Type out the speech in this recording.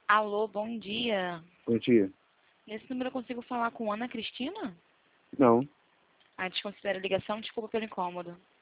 Alô, bom dia. Bom dia. Nesse número eu consigo falar com Ana Cristina? Não. Desconsidera a ligação, desculpa pelo incômodo.